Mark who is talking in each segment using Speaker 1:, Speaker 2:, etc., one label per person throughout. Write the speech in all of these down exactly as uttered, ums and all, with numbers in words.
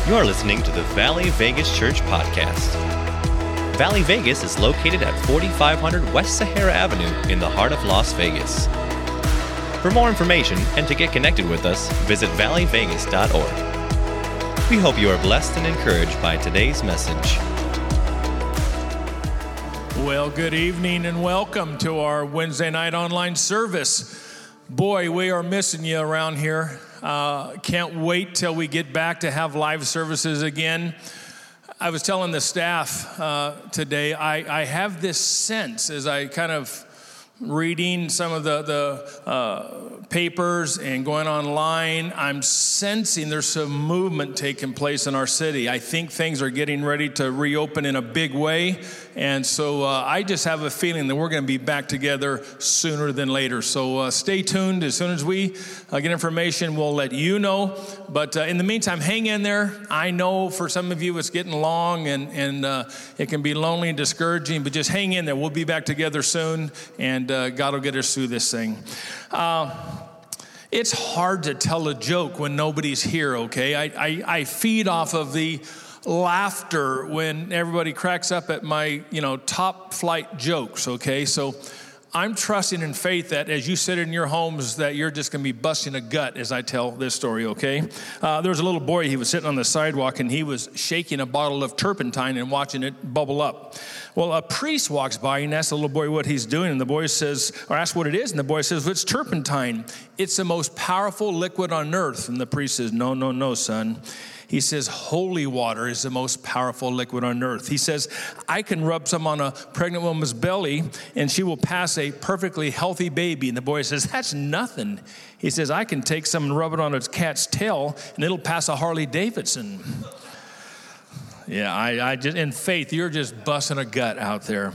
Speaker 1: You're listening to the Valley Vegas Church Podcast. Valley Vegas is located at forty-five hundred West Sahara Avenue in the heart of Las Vegas. For more information and to get connected with us, visit valley vegas dot org. We hope you are blessed and encouraged by today's message.
Speaker 2: Well, good evening and welcome to our Wednesday night online service. Boy, we are missing you around here. Uh, can't wait till we get back to have live services again. I was telling the staff uh, today, I, I have this sense as I kind of reading some of the, the uh, papers and going online, I'm sensing there's some movement taking place in our city. I think things are getting ready to reopen in a big way. And so uh, I just have a feeling that we're going to be back together sooner than later. So uh, stay tuned. As soon as we uh, get information, we'll let you know. But uh, in the meantime, hang in there. I know for some of you it's getting long and, and uh, it can be lonely and discouraging, but just hang in there. We'll be back together soon, and uh, God will get us through this thing. Uh, it's hard to tell a joke when nobody's here, okay? I, I, I feed off of the laughter when everybody cracks up at my, you know, top flight jokes, okay? So I'm trusting in faith that as you sit in your homes that you're just going to be busting a gut as I tell this story, okay? Uh, there was a little boy, he was sitting on the sidewalk and he was shaking a bottle of turpentine and watching it bubble up. Well, a priest walks by and asks the little boy what he's doing, and the boy says, or asks what it is, and the boy says, well, it's turpentine. It's the most powerful liquid on earth. And the priest says, no, no, no, son. He says, holy water is the most powerful liquid on earth. He says, I can rub some on a pregnant woman's belly and she will pass a perfectly healthy baby. And the boy says, that's nothing. He says, I can take some and rub it on a cat's tail and it'll pass a Harley Davidson. Yeah, I, I just, in faith, you're just busting a gut out there.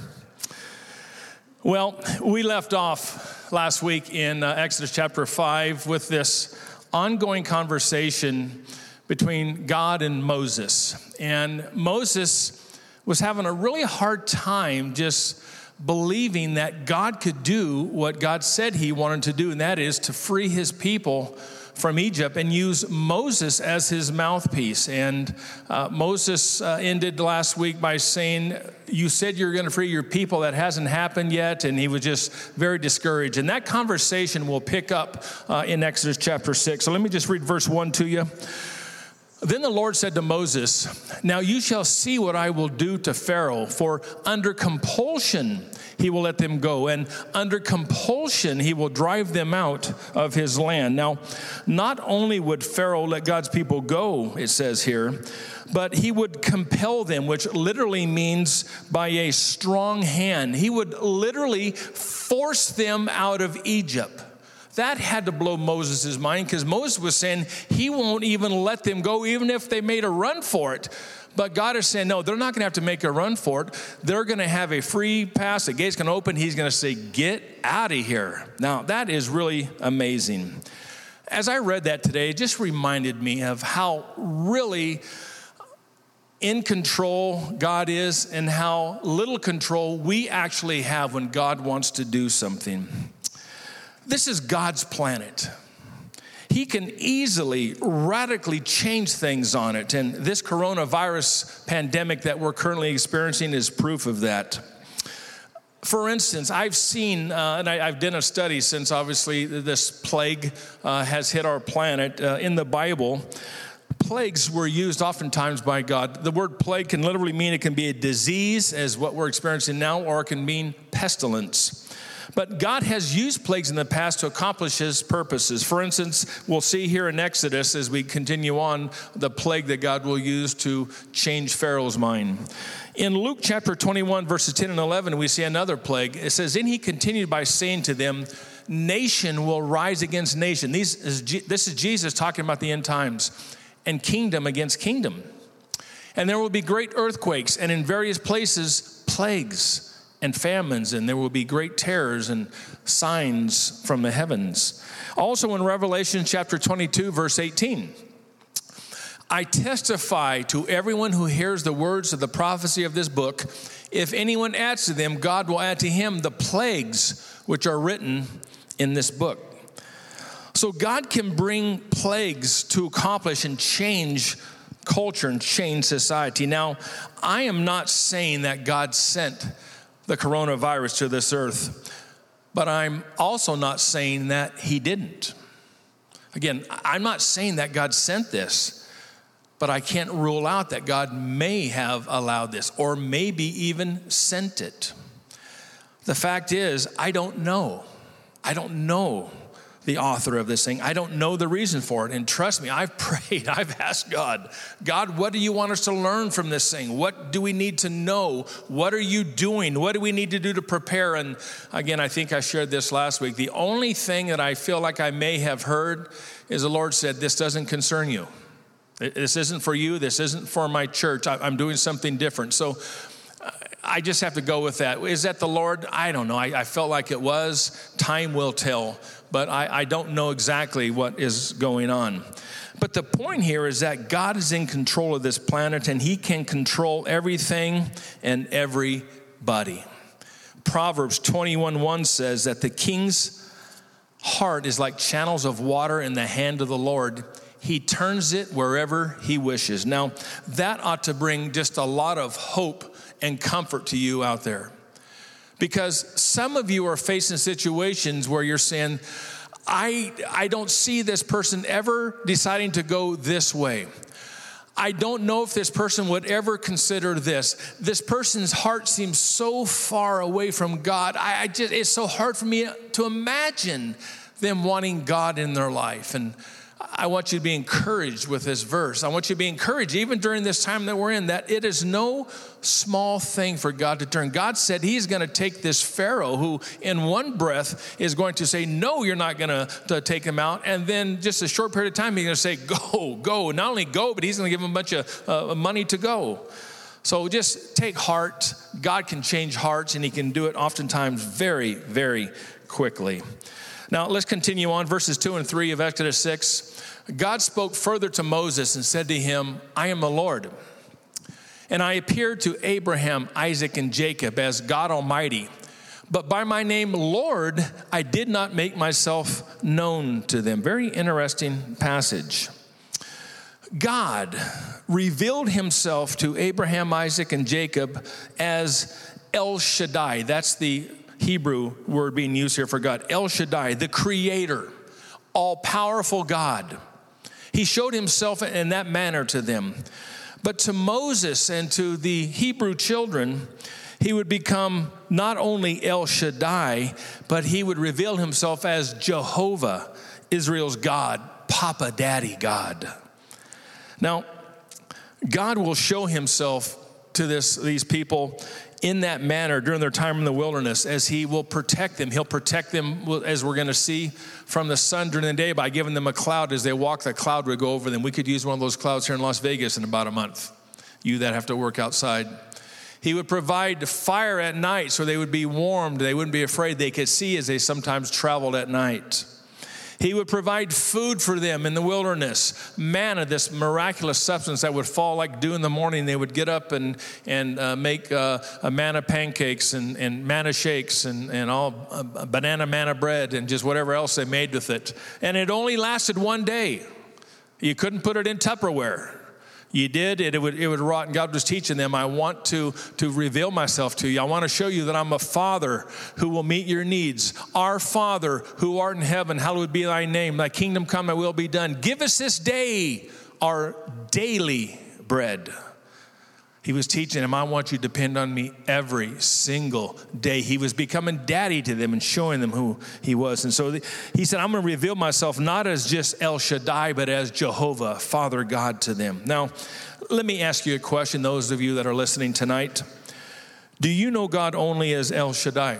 Speaker 2: Well, we left off last week in uh, Exodus chapter five with this ongoing conversation between God and Moses. And Moses was having a really hard time just believing that God could do what God said he wanted to do, and that is to free his people from Egypt and use Moses as his mouthpiece. And uh, Moses uh, ended last week by saying, you said you're going to free your people. That hasn't happened yet. And he was just very discouraged. And that conversation will pick up uh, in Exodus chapter six. So let me just read verse one to you. Then the Lord said to Moses, now you shall see what I will do to Pharaoh, for under compulsion he will let them go, and under compulsion he will drive them out of his land. Now, not only would Pharaoh let God's people go, it says here, but he would compel them, which literally means by a strong hand. He would literally force them out of Egypt. That had to blow Moses' mind, because Moses was saying he won't even let them go even if they made a run for it. But God is saying, no, they're not going to have to make a run for it. They're going to have a free pass. The gate's going to open. He's going to say, get out of here. Now, that is really amazing. As I read that today, it just reminded me of how really in control God is and how little control we actually have when God wants to do something. This is God's planet. He can easily, radically change things on it. And this coronavirus pandemic that we're currently experiencing is proof of that. For instance, I've seen, uh, and I, I've done a study since obviously this plague uh, has hit our planet. Uh, in the Bible, plagues were used oftentimes by God. The word plague can literally mean it can be a disease, as what we're experiencing now, or it can mean pestilence. But God has used plagues in the past to accomplish his purposes. For instance, we'll see here in Exodus as we continue on the plague that God will use to change Pharaoh's mind. In Luke chapter twenty-one, verses ten and eleven, we see another plague. It says, then he continued by saying to them, nation will rise against nation. These is, this is Jesus talking about the end times, and kingdom against kingdom. And there will be great earthquakes, and in various places, plagues and famines, and there will be great terrors and signs from the heavens. Also in Revelation chapter twenty-two, verse eighteen, I testify to everyone who hears the words of the prophecy of this book, if anyone adds to them, God will add to him the plagues which are written in this book. So God can bring plagues to accomplish and change culture and change society. Now, I am not saying that God sent the coronavirus to this earth, but I'm also not saying that he didn't. Again, I'm not saying that God sent this, but I can't rule out that God may have allowed this or maybe even sent it. The fact is, I don't know. I don't know the author of this thing. I don't know the reason for it. And trust me, I've prayed, I've asked God, God, what do you want us to learn from this thing? What do we need to know? What are you doing? What do we need to do to prepare? And again, I think I shared this last week. The only thing that I feel like I may have heard is the Lord said, this doesn't concern you. This isn't for you. This isn't for my church. I'm doing something different. So I just have to go with that. Is that the Lord? I don't know. I, I felt like it was. Time will tell. But I, I don't know exactly what is going on. But the point here is that God is in control of this planet, and he can control everything and everybody. Proverbs twenty-one one says that the king's heart is like channels of water in the hand of the Lord. He turns it wherever he wishes. Now, that ought to bring just a lot of hope and comfort to you out there. Because some of you are facing situations where you're saying, I, I don't see this person ever deciding to go this way. I don't know if this person would ever consider this. This person's heart seems so far away from God. I, I just, it's so hard for me to imagine them wanting God in their life. And I want you to be encouraged with this verse. I want you to be encouraged, even during this time that we're in, that it is no small thing for God to turn. God said he's going to take this Pharaoh who in one breath is going to say, no, you're not going to take him out. And then just a short period of time, he's going to say, go, go. Not only go, but he's going to give him a bunch of uh, money to go. So just take heart. God can change hearts, and he can do it oftentimes very, very quickly. Now, let's continue on. Verses two and three of Exodus six. God spoke further to Moses and said to him, I am the Lord. And I appeared to Abraham, Isaac, and Jacob as God Almighty. But by my name, Lord, I did not make myself known to them. Very interesting passage. God revealed himself to Abraham, Isaac, and Jacob as El Shaddai. That's the Hebrew word being used here for God. El Shaddai, the creator, all-powerful God. He showed himself in that manner to them. But to Moses and to the Hebrew children, he would become not only El Shaddai, but he would reveal himself as Jehovah, Israel's God, Papa, Daddy God. Now, God will show himself to this, these people in that manner during their time in the wilderness, as he will protect them. He'll protect them, as we're going to see, from the sun during the day by giving them a cloud. As they walk, the cloud would go over them. We could use one of those clouds here in Las Vegas in about a month, you that have to work outside. He would provide fire at night so they would be warmed. They wouldn't be afraid. They could see as they sometimes traveled at night. He would provide food for them in the wilderness, manna, this miraculous substance that would fall like dew in the morning. They would get up and and uh, make uh, a manna pancakes and, and manna shakes and, and all uh, banana manna bread and just whatever else they made with it. And it only lasted one day. You couldn't put it in Tupperware. You did, it, it would it would rot. And God was teaching them, I want to, to reveal myself to you. I want to show you that I'm a Father who will meet your needs. Our Father who art in heaven, hallowed be thy name. Thy kingdom come, thy will be done. Give us this day our daily bread. He was teaching them, I want you to depend on me every single day. He was becoming daddy to them and showing them who he was. And so he said, I'm going to reveal myself not as just El Shaddai, but as Jehovah, Father God to them. Now, let me ask you a question, those of you that are listening tonight. Do you know God only as El Shaddai?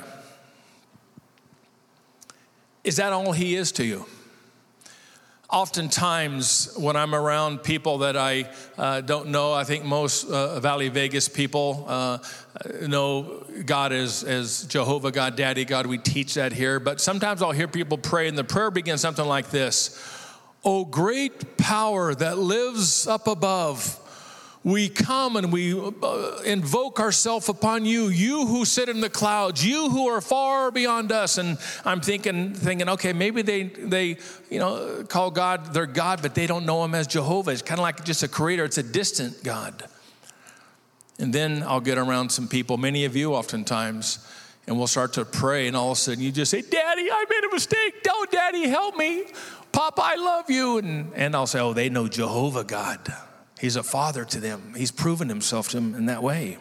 Speaker 2: Is that all he is to you? Oftentimes, when I'm around people that I uh, don't know, I think most uh, Valley Vegas people uh, know God as, as Jehovah, God, Daddy, God. We teach that here. But sometimes I'll hear people pray, and the prayer begins something like this. O great power that lives up above, we come and we uh, invoke ourselves upon you, you who sit in the clouds, you who are far beyond us. And I'm thinking, thinking, okay, maybe they, they, you know, call God their God, but they don't know him as Jehovah. It's kind of like just a creator. It's a distant God. And then I'll get around some people, many of you oftentimes, and we'll start to pray, and all of a sudden you just say, Daddy, I made a mistake. No, Daddy, help me. Papa, I love you. And, and I'll say, oh, they know Jehovah God. He's a father to them. He's proven himself to them in that way.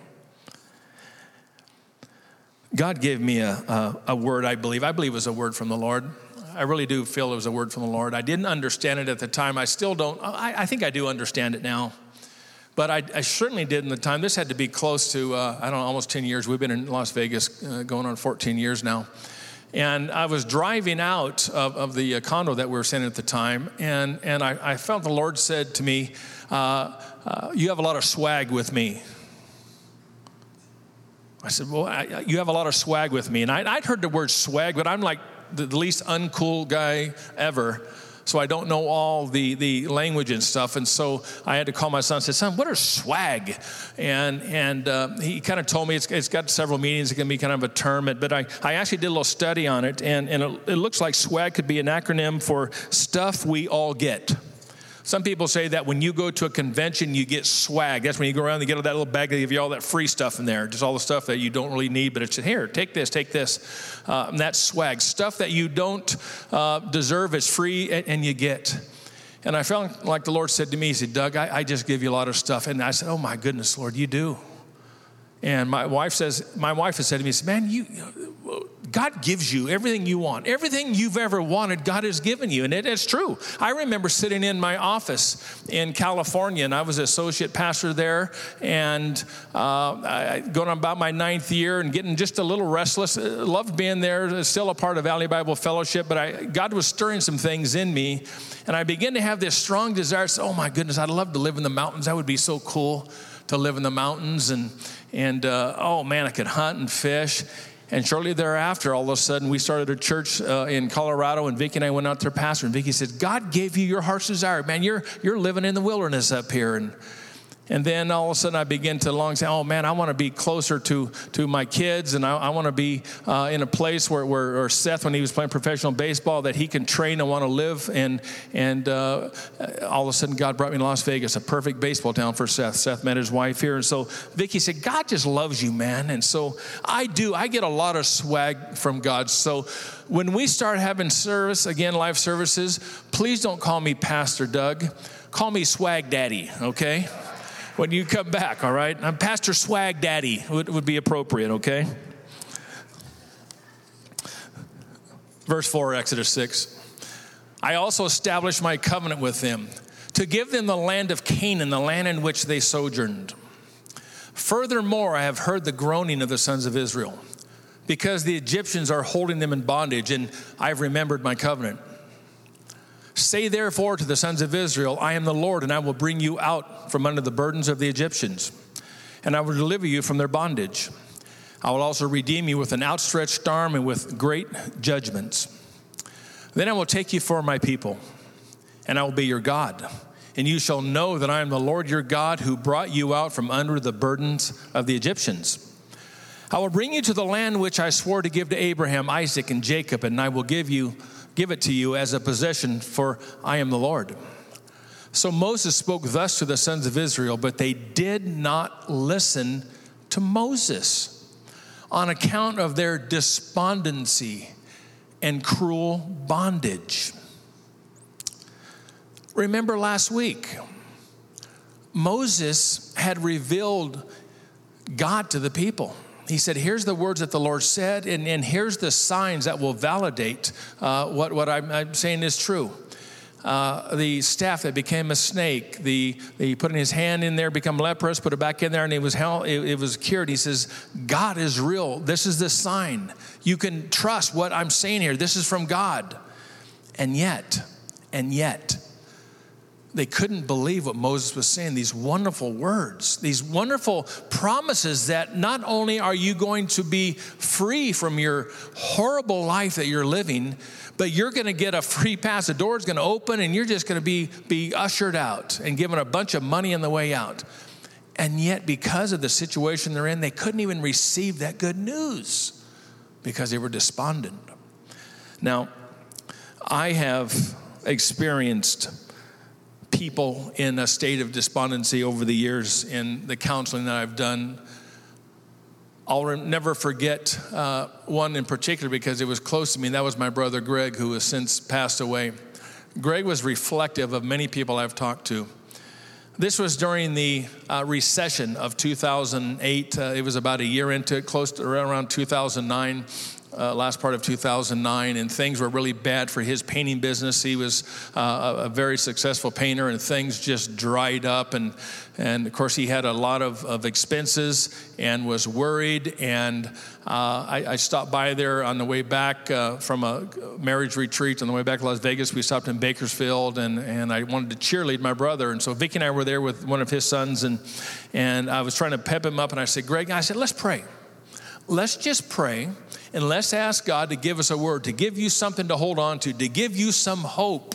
Speaker 2: God gave me a, a, a word, I believe. I believe it was a word from the Lord. I really do feel it was a word from the Lord. I didn't understand it at the time. I still don't. I, I think I do understand it now. But I, I certainly did in the time. This had to be close to, uh, I don't know, almost ten years. We've been in Las Vegas uh, going on fourteen years now. And I was driving out of, of the uh, condo that we were staying at the time, and, and I, I felt the Lord said to me, uh, uh, you have a lot of swag with me. I said, well, I, you have a lot of swag with me. And I, I'd heard the word swag, but I'm like the, the least uncool guy ever. So I don't know all the, the language and stuff. And so I had to call my son and said, son, what is swag? And and uh, he kind of told me it's, it's got several meanings. It can be kind of a term. But I, I actually did a little study on it. And, and it, it looks like swag could be an acronym for stuff we all get. Some people say that when you go to a convention, you get swag. That's when you go around and get that little bag. They give you all that free stuff in there, just all the stuff that you don't really need, but it's here, take this, take this. Uh, and that's swag. Stuff that you don't uh, deserve is free, and, and you get. And I felt like the Lord said to me, he said, Doug, I, I just give you a lot of stuff. And I said, oh my goodness, Lord, you do. And my wife says, my wife has said to me, man, you, God gives you everything you want. Everything you've ever wanted, God has given you. And it, it's true. I remember sitting in my office in California, and I was associate pastor there, and uh, I, going on about my ninth year and getting just a little restless. I loved being there, still a part of Valley Bible Fellowship, but I, God was stirring some things in me, and I began to have this strong desire. So, oh my goodness, I'd love to live in the mountains. That would be so cool to live in the mountains. And, and uh, oh man, I could hunt and fish. And shortly thereafter, all of a sudden, we started a church uh, in Colorado, and Vicki and I went out there pastor, and Vicki said, God gave you your heart's desire. Man, you're you're living in the wilderness up here. And and then all of a sudden, I began to long say, oh man, I want to be closer to, to my kids, and I, I want to be uh, in a place where, where or Seth, when he was playing professional baseball, that he can train and want to live. And and uh, all of a sudden, God brought me to Las Vegas, a perfect baseball town for Seth. Seth met his wife here. And so Vicki said, God just loves you, man. And so I do. I get a lot of swag from God. So when we start having service, again, live services, please don't call me Pastor Doug. Call me Swag Daddy, okay? When you come back, all right? I'm Pastor Swag Daddy would, would be appropriate, okay? Verse four, Exodus six. I also established my covenant with them to give them the land of Canaan, the land in which they sojourned. Furthermore, I have heard the groaning of the sons of Israel, because the Egyptians are holding them in bondage, and I've remembered my covenant. Say therefore to the sons of Israel, I am the Lord, and I will bring you out from under the burdens of the Egyptians, and I will deliver you from their bondage. I will also redeem you with an outstretched arm and with great judgments. Then I will take you for my people, and I will be your God. And you shall know that I am the Lord your God, who brought you out from under the burdens of the Egyptians. I will bring you to the land which I swore to give to Abraham, Isaac, and Jacob, and I will give you give it to you as a possession, for I am the Lord. So Moses spoke thus to the sons of Israel, but they did not listen to Moses on account of their despondency and cruel bondage. Remember last week, Moses had revealed God to the people. He said, here's the words that the Lord said, and, and here's the signs that will validate uh, what, what I'm, I'm saying is true. Uh, the staff that became a snake, the, the he put his hand in there, become leprous, put it back in there, and it was, hell, it, it was cured. He says, God is real. This is the sign. You can trust what I'm saying here. This is from God. And yet, and yet, they couldn't believe what Moses was saying, these wonderful words, these wonderful promises that not only are you going to be free from your horrible life that you're living, but you're going to get a free pass. The door's going to open, and you're just going to be, be ushered out and given a bunch of money on the way out. And yet, because of the situation they're in, they couldn't even receive that good news because they were despondent. Now, I have experienced people in a state of despondency over the years in the counseling that I've done. I'll never forget uh, one in particular because it was close to me. That was my brother Greg, who has since passed away. Greg was reflective of many people I've talked to. This was during the uh, recession of two thousand eight. Uh, it was about a year into it, close to around two thousand nine, uh, last part of two thousand nine, and things were really bad for his painting business. He was uh, a very successful painter, and things just dried up. And, and of course, he had a lot of, of expenses and was worried. And uh, I, I stopped by there on the way back uh, from a marriage retreat. On the way back to Las Vegas, we stopped in Bakersfield, and, and I wanted to cheerlead my brother. And so Vicki and I were there with one of his sons, and, and I was trying to pep him up. And I said, Greg, I said, let's pray. Let's just pray, and let's ask God to give us a word, to give you something to hold on to, to give you some hope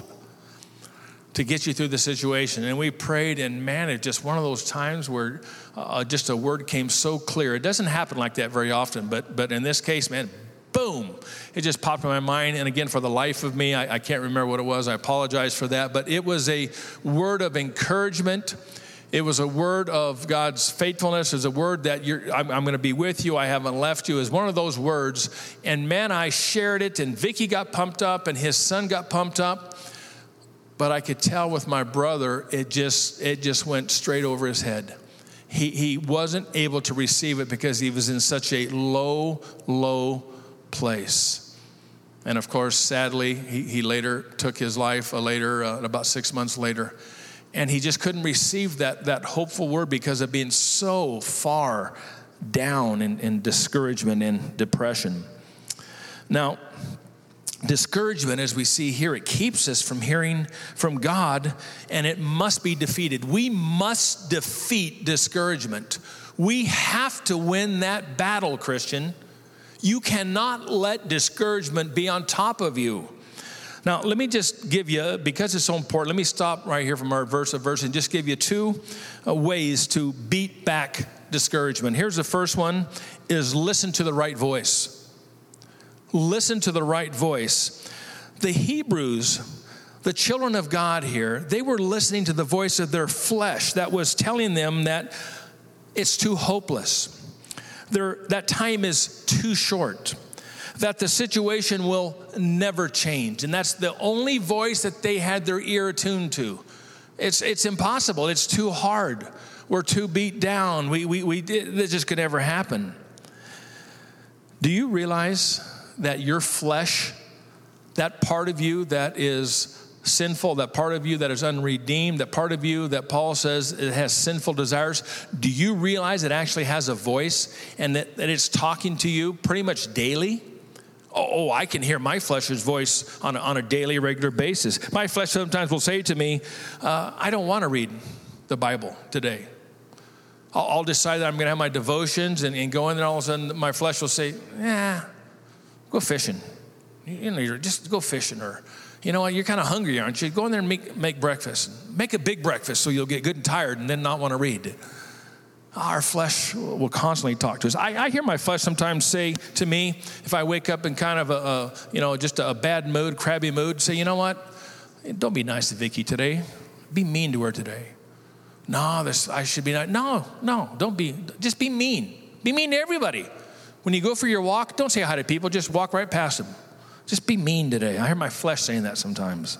Speaker 2: to get you through the situation. And we prayed, and man, it's just one of those times where uh, just a word came so clear. It doesn't happen like that very often, but but in this case, man, boom, it just popped in my mind. And again, for the life of me, I, I can't remember what it was. I apologize for that, but it was a word of encouragement. It was a word of God's faithfulness. It was a word that you're, I'm, I'm going to be with you. I haven't left you. It was one of those words. And man, I shared it, and Vicki got pumped up, and his son got pumped up. But I could tell with my brother, it just it just went straight over his head. He he wasn't able to receive it because he was in such a low, low place. And of course, sadly, he, he later took his life, uh, later, uh, about six months later. And he just couldn't receive that, that hopeful word because of being so far down in, in discouragement and depression. Now, discouragement, as we see here, it keeps us from hearing from God, and it must be defeated. We must defeat discouragement. We have to win that battle, Christian. You cannot let discouragement be on top of you. Now, let me just give you, because it's so important, let me stop right here from our verse of verse and just give you two uh, ways to beat back discouragement. Here's the first one, is listen to the right voice. Listen to the right voice. The Hebrews, the children of God here, they were listening to the voice of their flesh that was telling them that it's too hopeless. Their, that time is too short. That the situation will never change. And that's the only voice that they had their ear attuned to. It's it's impossible. It's too hard. We're too beat down. We we we this just could never happen. Do you realize that your flesh, that part of you that is sinful, that part of you that is unredeemed, that part of you that Paul says it has sinful desires, do you realize it actually has a voice and that, that it's talking to you pretty much daily? Oh, I can hear my flesh's voice on a, on a daily, regular basis. My flesh sometimes will say to me, uh, I don't want to read the Bible today. I'll, I'll decide that I'm going to have my devotions and, and go in there, all of a sudden my flesh will say, yeah, go fishing. You know, you're, just go fishing. Or, you know what, you're kind of hungry, aren't you? Go in there and make, make breakfast. Make a big breakfast so you'll get good and tired and then not want to read. Our flesh will constantly talk to us. I, I hear my flesh sometimes say to me, if I wake up in kind of a, a you know, just a bad mood, crabby mood, say, you know what? Don't be nice to Vicki today. Be mean to her today. No, this, I should be nice. No, no, don't be. Just be mean. Be mean to everybody. When you go for your walk, don't say hi to people. Just walk right past them. Just be mean today. I hear my flesh saying that sometimes.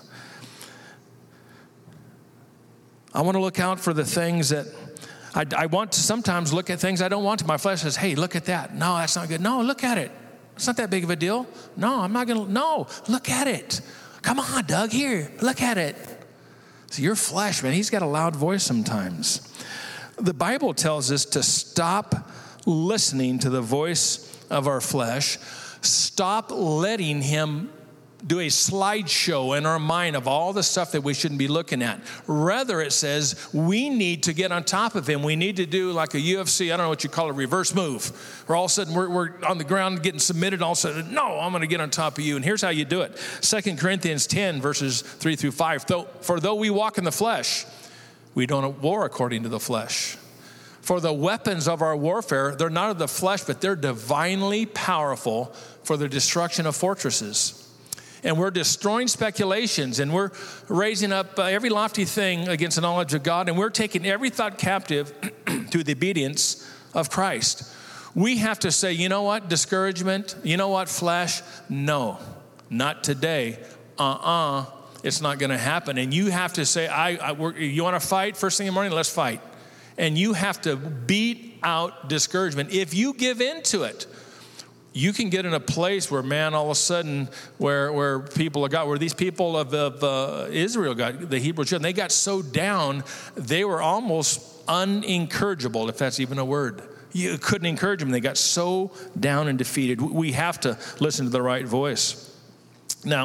Speaker 2: I want to look out for the things that I, I want to sometimes look at things I don't want to. My flesh says, hey, look at that. No, that's not good. No, look at it. It's not that big of a deal. No, I'm not going to. No, look at it. Come on, Doug, here. Look at it. So your flesh, man, he's got a loud voice sometimes. The Bible tells us to stop listening to the voice of our flesh. Stop letting him do a slideshow in our mind of all the stuff that we shouldn't be looking at. Rather, it says we need to get on top of him. We need to do like a U F C, I don't know what you call it, reverse move. Where all of a sudden we're, we're on the ground getting submitted, and all of a sudden, no, I'm going to get on top of you. And here's how you do it. Second Corinthians ten, verses three through five. For though we walk in the flesh, we don't war according to the flesh. For the weapons of our warfare, they're not of the flesh, but they're divinely powerful for the destruction of fortresses. And we're destroying speculations, and we're raising up uh, every lofty thing against the knowledge of God, and we're taking every thought captive to the obedience of Christ. We have to say, you know what, discouragement, you know what, flesh, no, not today, uh-uh, it's not going to happen. And you have to say, I, I we're, you want to fight first thing in the morning? Let's fight. And you have to beat out discouragement. If you give in to it, you can get in a place where, man, all of a sudden, where where people got, where these people of, of uh, Israel got, the Hebrew children, they got so down, they were almost unencourageable, if that's even a word. You couldn't encourage them. They got so down and defeated. We have to listen to the right voice. Now,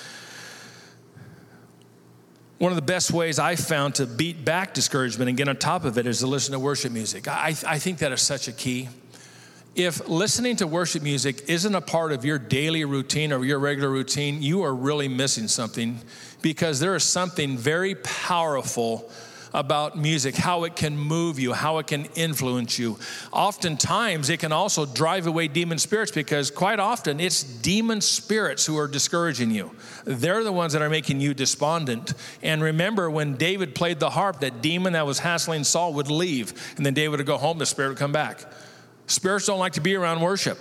Speaker 2: one of the best ways I found to beat back discouragement and get on top of it is to listen to worship music. I, I think that is such a key. If listening to worship music isn't a part of your daily routine or your regular routine, you are really missing something, because there is something very powerful about music, how it can move you, how it can influence you. Oftentimes, it can also drive away demon spirits, because quite often it's demon spirits who are discouraging you. They're the ones that are making you despondent. And remember, when David played the harp, that demon that was hassling Saul would leave, and then David would go home, the spirit would come back. Spirits don't like to be around worship.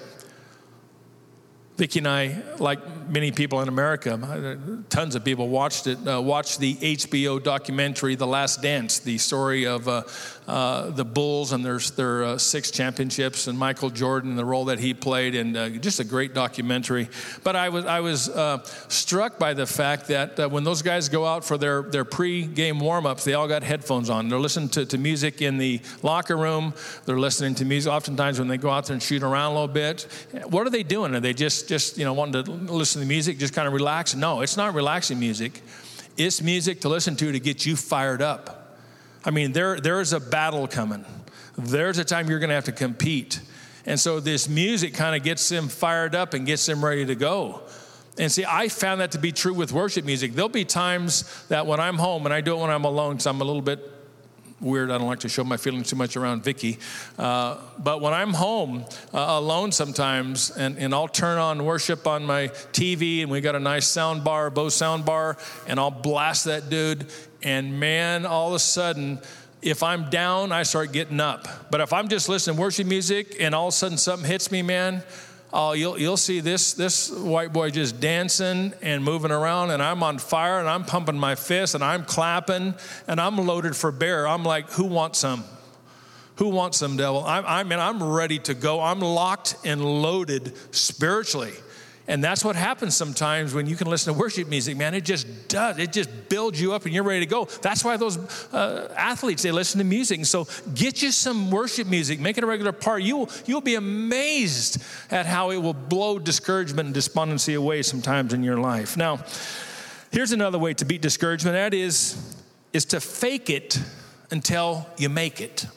Speaker 2: Vicki and I, like many people in America, tons of people watched it, uh, watched the H B O documentary, The Last Dance, the story of uh, uh, the Bulls and their, their uh, six championships, and Michael Jordan, the role that he played, and uh, just a great documentary. But I was I was uh, struck by the fact that uh, when those guys go out for their, their pre-game warm-ups, they all got headphones on. They're listening to, to music in the locker room. They're listening to music. Oftentimes when they go out there and shoot around a little bit, what are they doing? Are they just just, you know, wanting to listen to music, just kind of relax? No, it's not relaxing music. It's music to listen to to get you fired up. I mean, there there's a battle coming. There's a time you're going to have to compete. And so this music kind of gets them fired up and gets them ready to go. And see, I found that to be true with worship music. There'll be times that when I'm home, and I do it when I'm alone, because I'm a little bit weird. I don't like to show my feelings too much around Vicki. Uh, but when I'm home uh, alone sometimes, and, and I'll turn on worship on my T V, and we got a nice sound bar, Bose sound bar, and I'll blast that dude. And man, all of a sudden, if I'm down, I start getting up. But if I'm just listening to worship music and all of a sudden something hits me, man, oh, you'll you'll see this this white boy just dancing and moving around, and I'm on fire, and I'm pumping my fist, and I'm clapping, and I'm loaded for bear. I'm like, who wants some? Who wants some, devil? I, I mean, I'm ready to go. I'm locked and loaded spiritually. And that's what happens sometimes when you can listen to worship music, man. It just does. It just builds you up and you're ready to go. That's why those uh, athletes, they listen to music. And so get you some worship music. Make it a regular part. You'll, you'll be amazed at how it will blow discouragement and despondency away sometimes in your life. Now, here's another way to beat discouragement. That is, is to fake it until you make it.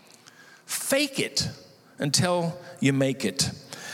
Speaker 2: Fake it until you make it.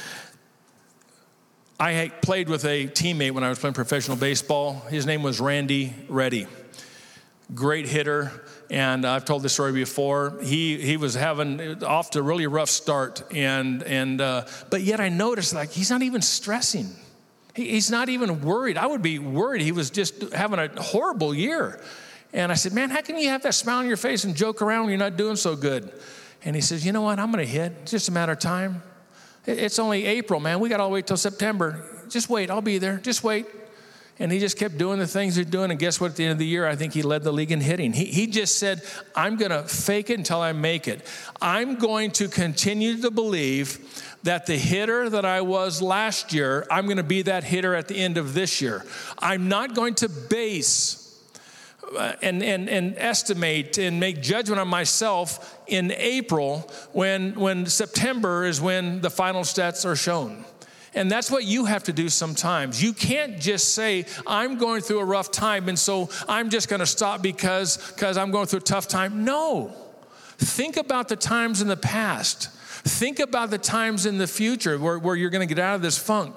Speaker 2: I played with a teammate when I was playing professional baseball. His name was Randy Reddy. Great hitter, and I've told this story before. He he was having off to a really rough start, and and uh, but yet I noticed, like, he's not even stressing. He, he's not even worried. I would be worried. He was just having a horrible year. And I said, man, how can you have that smile on your face and joke around when you're not doing so good? And he says, you know what? I'm going to hit. It's just a matter of time. It's only April, man. We got to wait till September. Just wait. I'll be there. Just wait. And he just kept doing the things he's doing. And guess what? At the end of the year, I think he led the league in hitting. He, he just said, I'm going to fake it until I make it. I'm going to continue to believe that the hitter that I was last year, I'm going to be that hitter at the end of this year. I'm not going to base Uh, and, and, and estimate and make judgment on myself in April when, when September is when the final stats are shown. And that's what you have to do sometimes. You can't just say, I'm going through a rough time, and so I'm just going to stop because, because I'm going through a tough time. No. Think about the times in the past. Think about the times in the future where, where you're going to get out of this funk.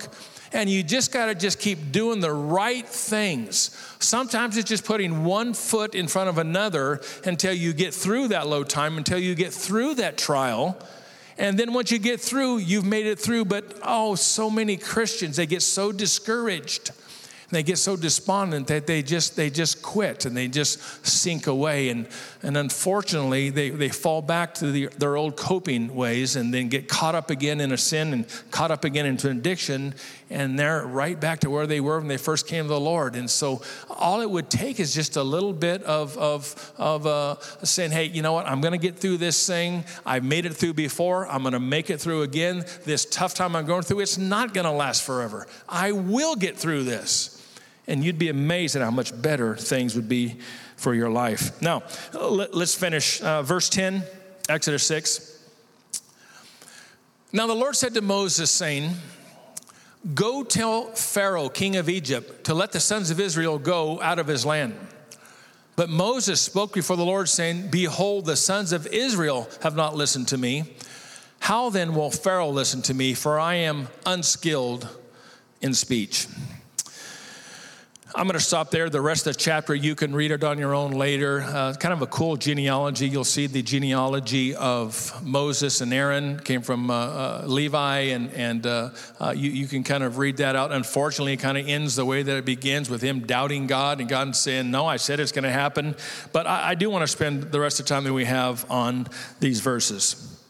Speaker 2: And you just got to just keep doing the right things. Sometimes it's just putting one foot in front of another until you get through that low time, until you get through that trial. And then once you get through, you've made it through. But, oh, so many Christians, they get so discouraged. They get so despondent that they just they just quit and they just sink away. And, and unfortunately, they, they fall back to the, their old coping ways and then get caught up again in a sin and caught up again into an addiction. And they're right back to where they were when they first came to the Lord. And so all it would take is just a little bit of, of, of uh, saying, hey, you know what? I'm going to get through this thing. I've made it through before. I'm going to make it through again. This tough time I'm going through, it's not going to last forever. I will get through this. And you'd be amazed at how much better things would be for your life. Now, let's finish uh, verse ten, Exodus six. Now the Lord said to Moses, saying, go tell Pharaoh, king of Egypt, to let the sons of Israel go out of his land. But Moses spoke before the Lord, saying, behold, the sons of Israel have not listened to me. How then will Pharaoh listen to me? For I am unskilled in speech. I'm going to stop there. The rest of the chapter, you can read it on your own later. Uh, kind of a cool genealogy. You'll see the genealogy of Moses and Aaron came from uh, uh, Levi, and, and uh, uh, you, you can kind of read that out. Unfortunately, it kind of ends the way that it begins with him doubting God and God saying, no, I said it's going to happen. But I, I do want to spend the rest of the time that we have on these verses.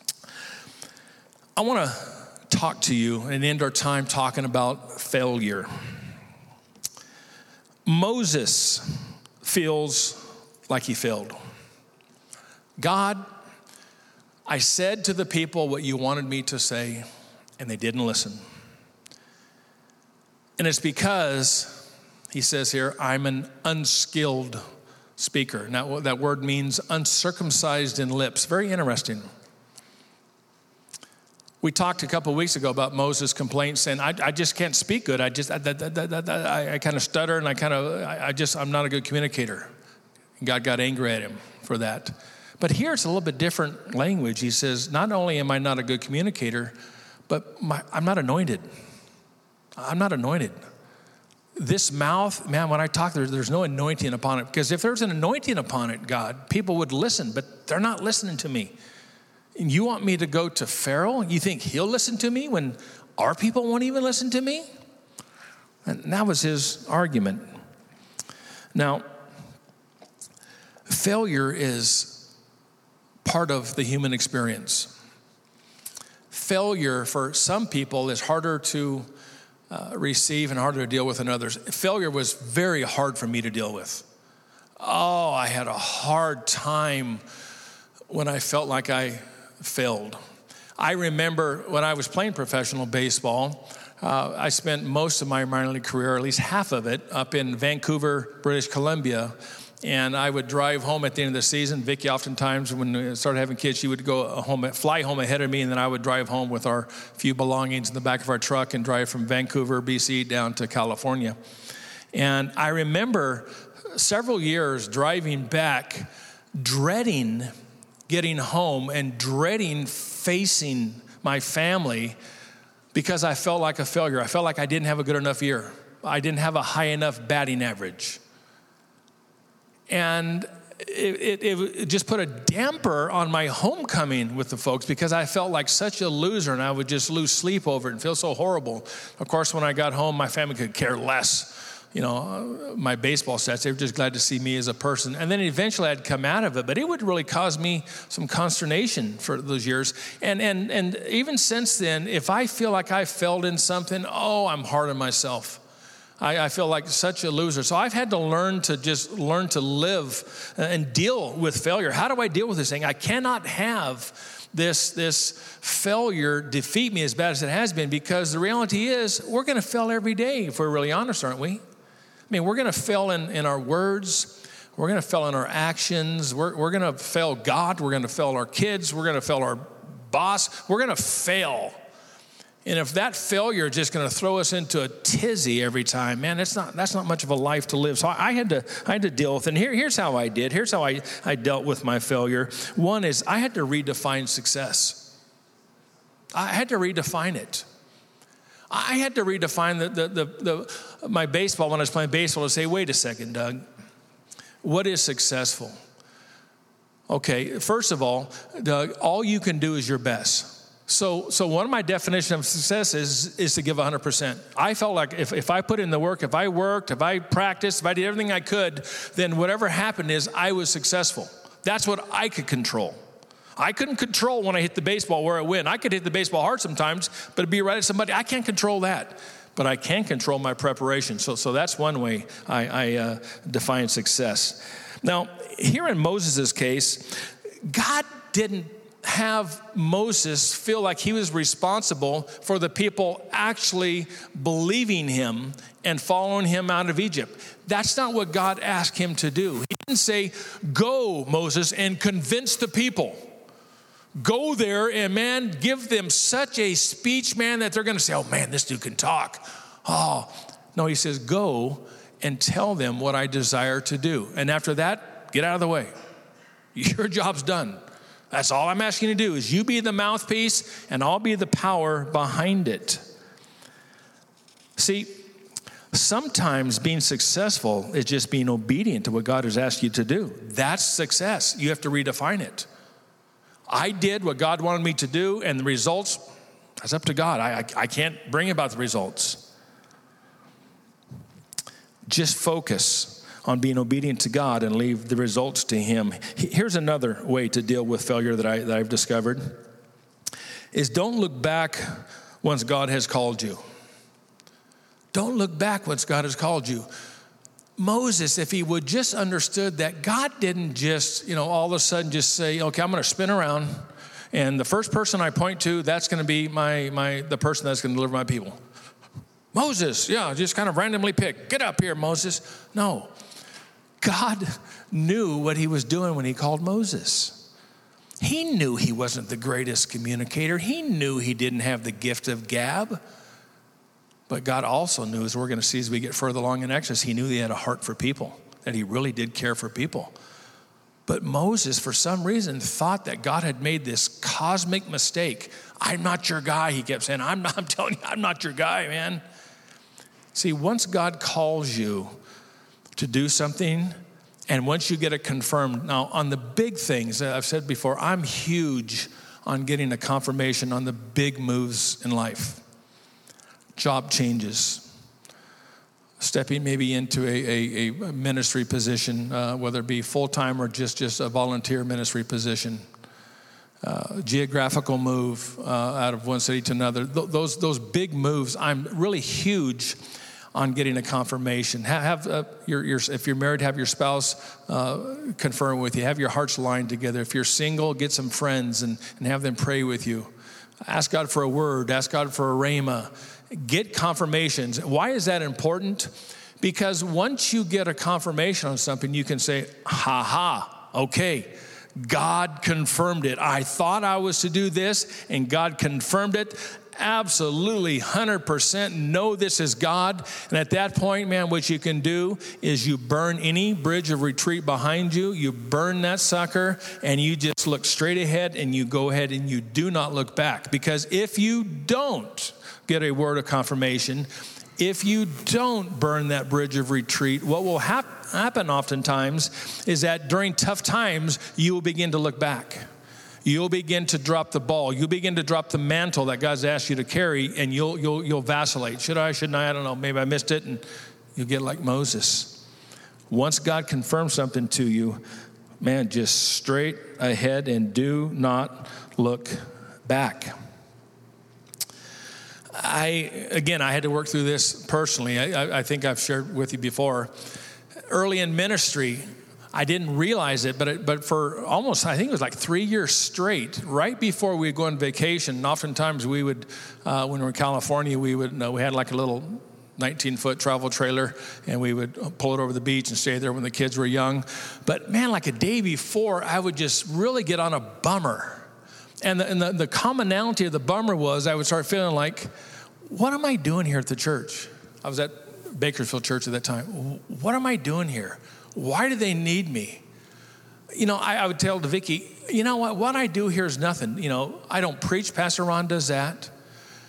Speaker 2: I want to talk to you and end our time talking about failure. Moses feels like he failed. God, I said to the people what you wanted me to say, and they didn't listen. And it's because, he says here, I'm an unskilled speaker. Now, that word means uncircumcised in lips. Very interesting. We talked a couple of weeks ago about Moses' complaint saying, I, I just can't speak good. I just, I, I, I, I kind of stutter and I kind of, I, I just, I'm not a good communicator. And God got angry at him for that. But here it's a little bit different language. He says, not only am I not a good communicator, but my, I'm not anointed. I'm not anointed. This mouth, man, when I talk, there, there's no anointing upon it. Because if there's an anointing upon it, God, people would listen, but they're not listening to me. And you want me to go to Pharaoh? You think he'll listen to me when our people won't even listen to me? And that was his argument. Now, failure is part of the human experience. Failure for some people is harder to uh, receive and harder to deal with than others. Failure was very hard for me to deal with. Oh, I had a hard time when I felt like I failed. I remember when I was playing professional baseball, uh, I spent most of my minor league career, at least half of it, up in Vancouver, British Columbia. And I would drive home at the end of the season. Vicky, oftentimes, when we started having kids, she would go home, fly home ahead of me, and then I would drive home with our few belongings in the back of our truck and drive from Vancouver, B C, down to California. And I remember several years driving back, dreading getting home and dreading facing my family because I felt like a failure. I felt like I didn't have a good enough year. I didn't have a high enough batting average. And it, it, it just put a damper on my homecoming with the folks because I felt like such a loser and I would just lose sleep over it and feel so horrible. Of course, when I got home, my family could care less. You know, my baseball stats, they were just glad to see me as a person. And then eventually I'd come out of it, but it would really cause me some consternation for those years. And and and even since then, if I feel like I failed in something, oh, I'm hard on myself. I, I feel like such a loser. So I've had to learn to just learn to live and deal with failure. How do I deal with this thing? I cannot have this, this failure defeat me as bad as it has been, because the reality is we're going to fail every day if we're really honest, aren't we? I mean, we're going to fail in, in our words. We're going to fail in our actions. We're, we're going to fail God. We're going to fail our kids. We're going to fail our boss. We're going to fail. And if that failure is just going to throw us into a tizzy every time, man, that's not that's not much of a life to live. So I had to I had to deal with it. And here, here's how I did. Here's how I, I dealt with my failure. One is I had to redefine success. I had to redefine it. I had to redefine the, the, the, the, my baseball when I was playing baseball to say, wait a second, Doug, what is successful? Okay, first of all, Doug, all you can do is your best. So so one of my definitions of success is, is to give one hundred percent. I felt like if, if I put in the work, if I worked, if I practiced, if I did everything I could, then whatever happened is I was successful. That's what I could control. I couldn't control when I hit the baseball where it went. I could hit the baseball hard sometimes, but it'd be right at somebody. I can't control that, but I can control my preparation. So so that's one way I, I uh, define success. Now, here in Moses' case, God didn't have Moses feel like he was responsible for the people actually believing him and following him out of Egypt. That's not what God asked him to do. He didn't say, go, Moses, and convince the people. Go there and, man, give them such a speech, man, that they're going to say, oh, man, this dude can talk. Oh, no, he says, go and tell them what I desire to do. And after that, get out of the way. Your job's done. That's all I'm asking you to do is you be the mouthpiece and I'll be the power behind it. See, sometimes being successful is just being obedient to what God has asked you to do. That's success. You have to redefine it. I did what God wanted me to do, and the results, that's up to God. I, I, I can't bring about the results. Just focus on being obedient to God and leave the results to him. Here's another way to deal with failure that, I, that I've discovered, is don't look back once God has called you. Don't look back once God has called you. Moses, if he would just understood that God didn't just, you know, all of a sudden just say, okay, I'm going to spin around, and the first person I point to, that's going to be my my the person that's going to deliver my people. Moses, yeah, just kind of randomly pick. Get up here, Moses. No. God knew what he was doing when he called Moses. He knew he wasn't the greatest communicator. He knew he didn't have the gift of gab. But God also knew, as we're going to see as we get further along in Exodus, he knew he had a heart for people, that he really did care for people. But Moses, for some reason, thought that God had made this cosmic mistake. I'm not your guy, he kept saying. I'm not, I'm telling you, I'm not your guy, man. See, once God calls you to do something, and once you get it confirmed, now on the big things, I've said before, I'm huge on getting a confirmation on the big moves in life. Job changes, stepping maybe into a, a, a ministry position, uh, whether it be full-time or just, just a volunteer ministry position. Uh, geographical move uh, out of one city to another. Th- those, those big moves, I'm really huge on getting a confirmation. Have, have uh, your, your, if you're married, have your spouse uh, confirm with you. Have your hearts aligned together. If you're single, get some friends and, and have them pray with you. Ask God for a word. Ask God for a rhema. Get confirmations. Why is that important? Because once you get a confirmation on something, you can say, ha ha, okay, God confirmed it. I thought I was to do this, and God confirmed it. Absolutely, one hundred percent know this is God. And at that point, man, what you can do is you burn any bridge of retreat behind you. You burn that sucker, and you just look straight ahead, and you go ahead, and you do not look back. Because if you don't get a word of confirmation, if you don't burn that bridge of retreat, what will hap- happen oftentimes is that during tough times, you will begin to look back. You'll begin to drop the ball. You'll begin to drop the mantle that God's asked you to carry, and you'll you'll you'll vacillate. Should I, shouldn't I? I don't know. Maybe I missed it, and you'll get like Moses. Once God confirms something to you, man, just straight ahead and do not look back. I, again, I had to work through this personally. I, I think I've shared with you before. Early in ministry, I didn't realize it, but it, but for almost, I think it was like three years straight, right before we would go on vacation, and oftentimes we would, uh, when we were in California, we would, uh, we had like a little nineteen-foot travel trailer, and we would pull it over the beach and stay there when the kids were young. But man, like a day before, I would just really get on a bummer. And, the, and the, the commonality of the bummer was I would start feeling like, what am I doing here at the church? I was at Bakersfield Church at that time. What am I doing here? Why do they need me? You know, I, I would tell to Vicki, you know what, what I do here is nothing. You know, I don't preach. Pastor Ron does that.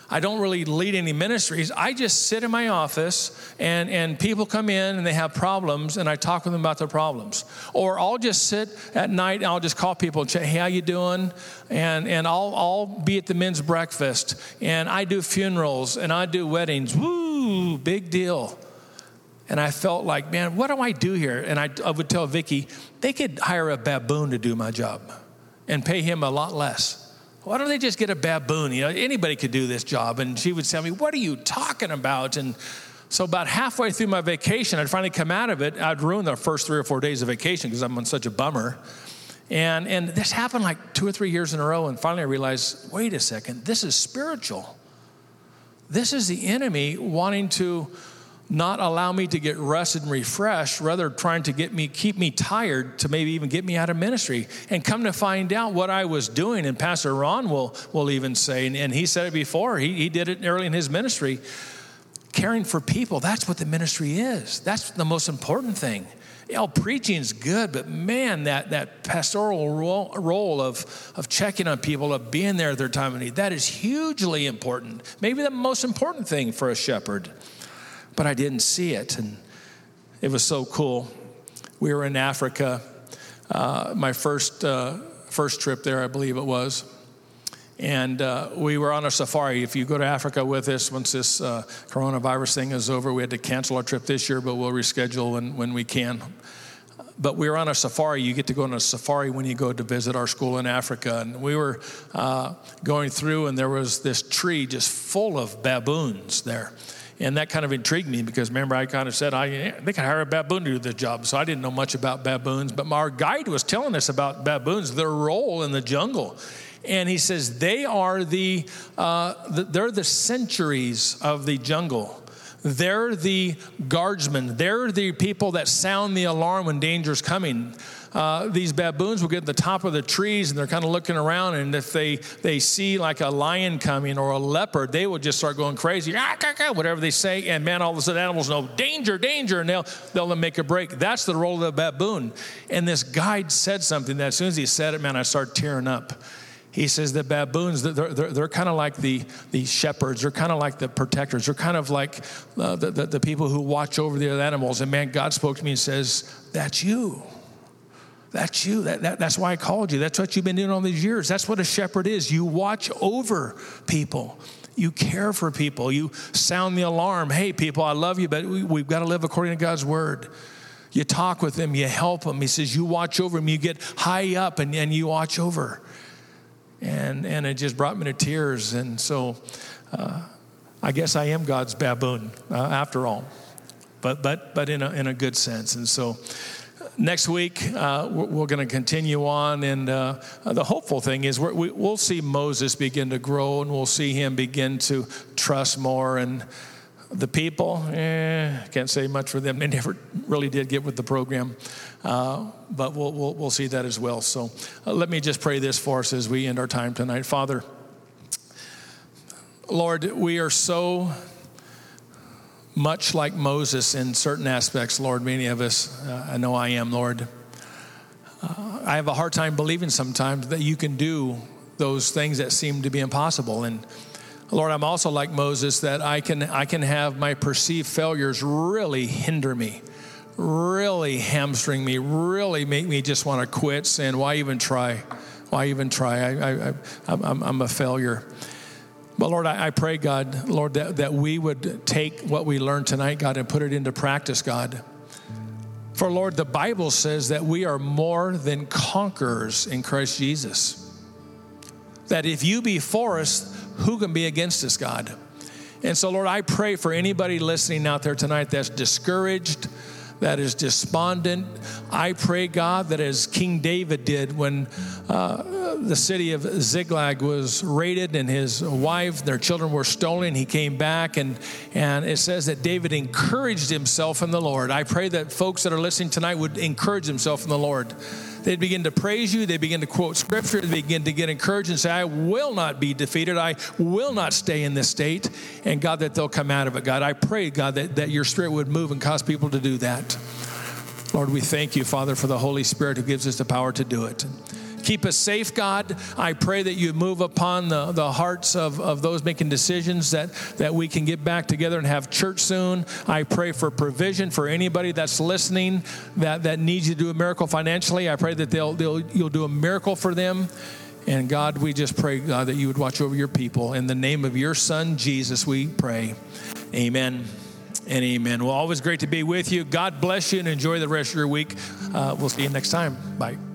Speaker 2: I don't really lead any ministries. I just sit in my office and, and people come in and they have problems and I talk with them about their problems. Or I'll just sit at night and I'll just call people and say, hey, how you doing? And, and I'll, I'll be at the men's breakfast and I do funerals and I do weddings. Woo, big deal. And I felt like, man, what do I do here? And I, I would tell Vicki, they could hire a baboon to do my job and pay him a lot less. Why don't they just get a baboon? You know, anybody could do this job. And she would tell me, what are you talking about? And so about halfway through my vacation, I'd finally come out of it. I'd ruined the first three or four days of vacation because I'm on such a bummer. And, and this happened like two or three years in a row. And finally I realized, wait a second, this is spiritual. This is the enemy wanting to not allow me to get rested and refreshed, rather trying to get me, keep me tired to maybe even get me out of ministry. And come to find out what I was doing, and Pastor Ron will, will even say, and, and he said it before, he, he did it early in his ministry, caring for people, that's what the ministry is. That's the most important thing. You know, preaching's good, but man, that, that pastoral role, role of, of checking on people, of being there at their time of need, that is hugely important. Maybe the most important thing for a shepherd. But I didn't see it, and it was so cool. We were in Africa, uh, my first uh, first trip there, I believe it was, and uh, we were on a safari. If you go to Africa with us, once this uh, coronavirus thing is over, we had to cancel our trip this year, but we'll reschedule when, when we can. But we were on a safari. You get to go on a safari when you go to visit our school in Africa, and we were uh, going through, and there was this tree just full of baboons there. And that kind of intrigued me because, remember, I kind of said, I, they could hire a baboon to do this job. So I didn't know much about baboons. But our guide was telling us about baboons, their role in the jungle. And he says they are the, uh, the they're the sentries of the jungle. They're the guardsmen. They're the people that sound the alarm when danger's coming. Uh, these baboons will get to the top of the trees and they're kind of looking around, and if they, they see like a lion coming or a leopard, they will just start going crazy, whatever they say, and man, all of a sudden animals know, danger, danger, and they'll, they'll make a break. That's the role of the baboon. And this guide said something that as soon as he said it, man, I started tearing up. He says the baboons, they're, they're, they're kind of like the, the shepherds. They're kind of like the protectors. They're kind of like uh, the, the, the people who watch over the other animals. And man, God spoke to me and says, that's you. That's you. That, that, that's why I called you. That's what you've been doing all these years. That's what a shepherd is. You watch over people. You care for people. You sound the alarm. Hey, people, I love you, but we, we've got to live according to God's word. You talk with them. You help them. He says you watch over them. You get high up and, and you watch over. And and it just brought me to tears. And so uh, I guess I am God's baboon uh, after all, but but but in a in a good sense. And so next week uh, we're, we're going to continue on. And uh, the hopeful thing is we're, we, we'll see Moses begin to grow, and we'll see him begin to trust more. And the people, eh, can't say much for them. They never really did get with the program. Uh, but we'll, we'll we'll see that as well. So uh, let me just pray this for us as we end our time tonight. Father, Lord, we are so much like Moses in certain aspects, Lord. Many of us, uh, I know I am, Lord. Uh, I have a hard time believing sometimes that you can do those things that seem to be impossible. And Lord, I'm also like Moses, that I can I can have my perceived failures really hinder me, really hamstring me, really make me just want to quit, saying, why even try? Why even try? I, I, I, I'm, I'm a failure. But Lord, I, I pray, God, Lord, that, that we would take what we learned tonight, God, and put it into practice, God. For Lord, the Bible says that we are more than conquerors in Christ Jesus. That if you be for us, who can be against us, God? And so, Lord, I pray for anybody listening out there tonight that's discouraged, that is despondent. I pray, God, that as King David did when uh, the city of Ziklag was raided and his wife, their children were stolen, he came back, and, and it says that David encouraged himself in the Lord. I pray that folks that are listening tonight would encourage themselves in the Lord. They'd begin to praise you. They begin to quote scripture. They begin to get encouraged and say, I will not be defeated. I will not stay in this state. And God, that they'll come out of it. God, I pray, God, that, that your Spirit would move and cause people to do that. Lord, we thank you, Father, for the Holy Spirit who gives us the power to do it. Keep us safe, God. I pray that you move upon the, the hearts of, of those making decisions, that, that we can get back together and have church soon. I pray for provision for anybody that's listening that, that needs you to do a miracle financially. I pray that they'll, they'll you'll do a miracle for them. And God, we just pray, God, that you would watch over your people. In the name of your Son, Jesus, we pray. Amen and amen. Well, always great to be with you. God bless you and enjoy the rest of your week. Uh, we'll see you next time. Bye.